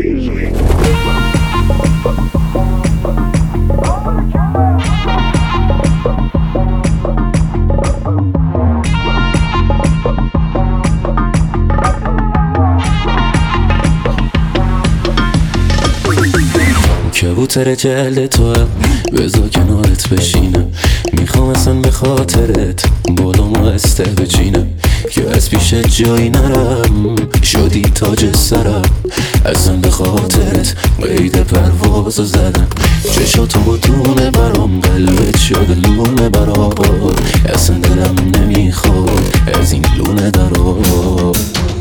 کبوتر جلد تو بذار کنارت بشینم، میخوام اصلا به خاطرت بالامو استه بچینم، که از پیش جایی نرم شدی تاج سرم، اصلا به خاطرت قید پروازو زدم، چشاتو با دونه برام قلبت شده لونه برام، اصلا دلم نمیخواد از این لونه درام.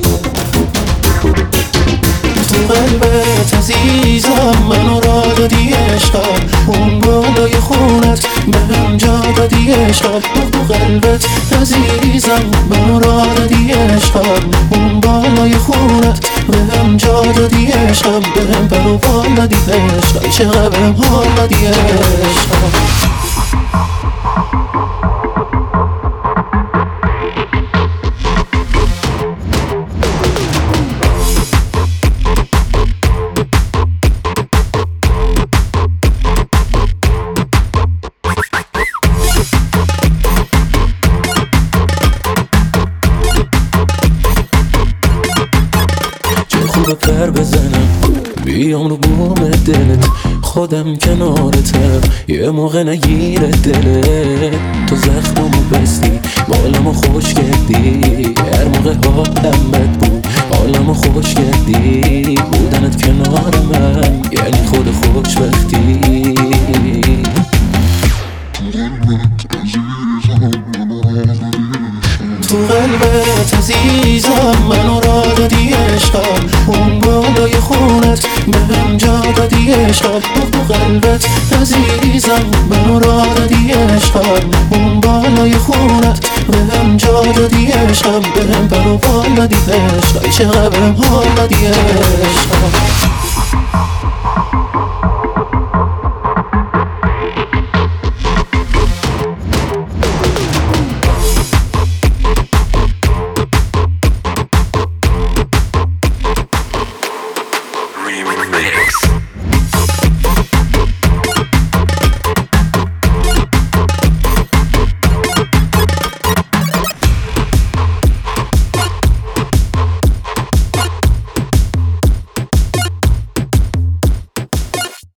تو قلبت عزیزم منو را دادی عشقم، اون بالای خونت بهم جا دادی عشقم. تو قلبت عزیزم منو را دادی عشقم، اون بالای خونت بهم جا دادی عشقم، بهم پر و بال دادی عشقم، چقدر بهم حال دادی عشقم. پر بزنم بیام رو بوم دلت، خودم کنارتم یه موقع نگیره دلت، تو زخممو بستی بالمو خوش کردی، هر موقع حالم بد بود حالمو خوش کردی، بودنت کنار من یعنی خود خوشبختی. تو قلبت عزیزم منو را دادی عشقم، اون بالای خونت بهم جا دادی عشقم. تو قلبت عزیزم منو را دادی عشقم، اون بالای خونت بهم جا دادی عشقم، بهم پر و بال دادی عشقم، چقدر بهم حال دادی عشقم.